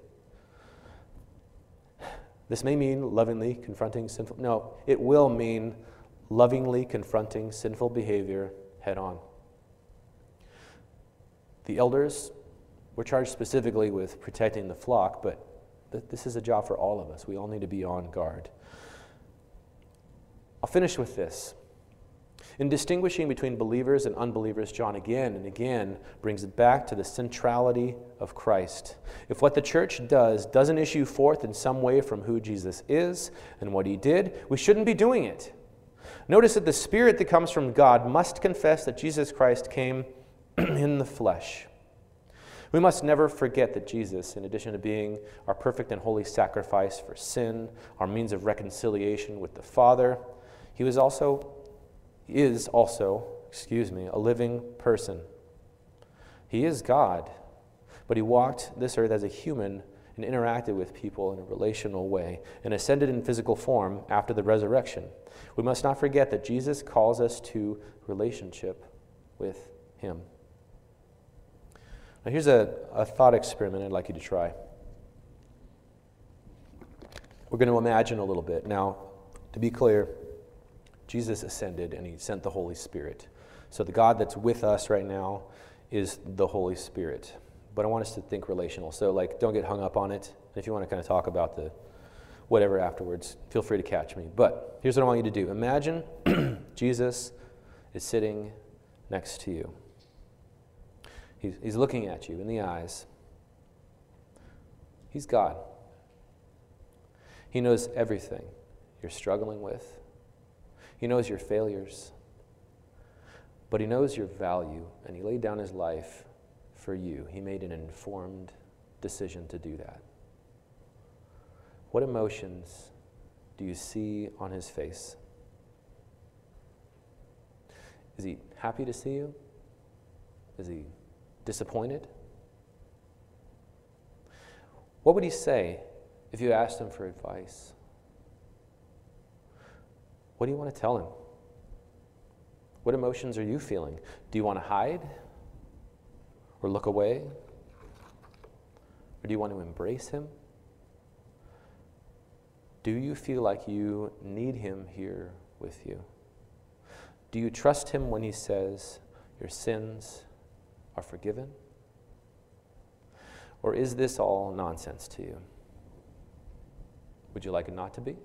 This may mean lovingly confronting sinful... No, it will mean lovingly confronting sinful behavior head on. The elders were charged specifically with protecting the flock, but th- this is a job for all of us. We all need to be on guard. I'll finish with this. In distinguishing between believers and unbelievers, John again and again brings it back to the centrality of Christ. If what the church does doesn't issue forth in some way from who Jesus is and what he did, we shouldn't be doing it. Notice that the Spirit that comes from God must confess that Jesus Christ came in the flesh. We must never forget that Jesus, in addition to being our perfect and holy sacrifice for sin, our means of reconciliation with the Father, he was also, is also, excuse me, a living person. He is God, but he walked this earth as a human and interacted with people in a relational way and ascended in physical form after the resurrection. We must not forget that Jesus calls us to relationship with him. Now here's a, a thought experiment I'd like you to try. We're going to imagine a little bit. Now, to be clear, Jesus ascended and he sent the Holy Spirit. So the God that's with us right now is the Holy Spirit. But I want us to think relational. So like, don't get hung up on it. If you want to kind of talk about the whatever afterwards, feel free to catch me. But here's what I want you to do. Imagine Jesus is sitting next to you. He's, he's looking at you in the eyes. He's God. He knows everything you're struggling with. He knows your failures. But he knows your value, and he laid down his life for you. He made an informed decision to do that. What emotions do you see on his face? Is he happy to see you? Is he disappointed? What would he say if you asked him for advice What do you want to tell him? What emotions are you feeling? Do you want to hide or look away? Or do you want to embrace him? Do you feel like you need him here with you? Do you trust him when he says your sins are forgiven? Or is this all nonsense to you? Would you like it not to be?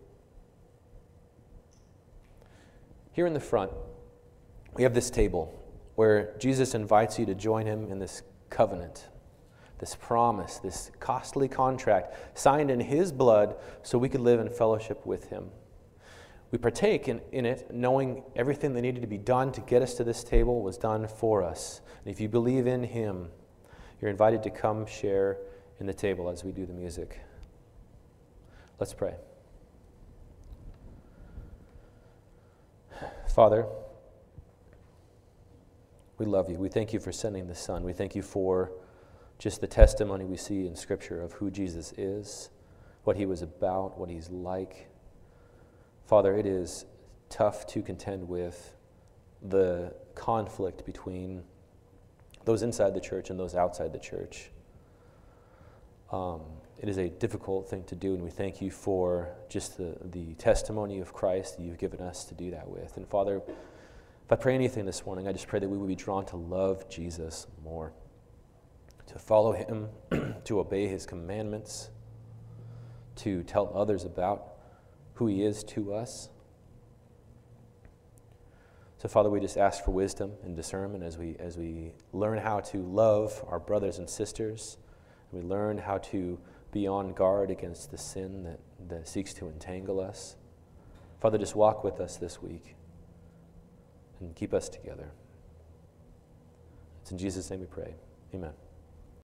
Here in the front, we have this table where Jesus invites you to join him in this covenant, this promise, this costly contract signed in his blood so we could live in fellowship with him. We partake in, in it knowing everything that needed to be done to get us to this table was done for us. And if you believe in him, you're invited to come share in the table as we do the music. Let's pray. Father, we love you. We thank you for sending the Son. We thank you for just the testimony we see in Scripture of who Jesus is, what he was about, what he's like. Father, it is tough to contend with the conflict between those inside the church and those outside the church. Um, it is a difficult thing to do, and we thank you for just the, the testimony of Christ that you've given us to do that with. And Father, if I pray anything this morning, I just pray that we would be drawn to love Jesus more, to follow him, to obey his commandments, to tell others about who he is to us. So Father, we just ask for wisdom and discernment as we as we learn how to love our brothers and sisters. We learn how to be on guard against the sin that, that seeks to entangle us. Father, just walk with us this week and keep us together. It's in Jesus' name we pray. Amen.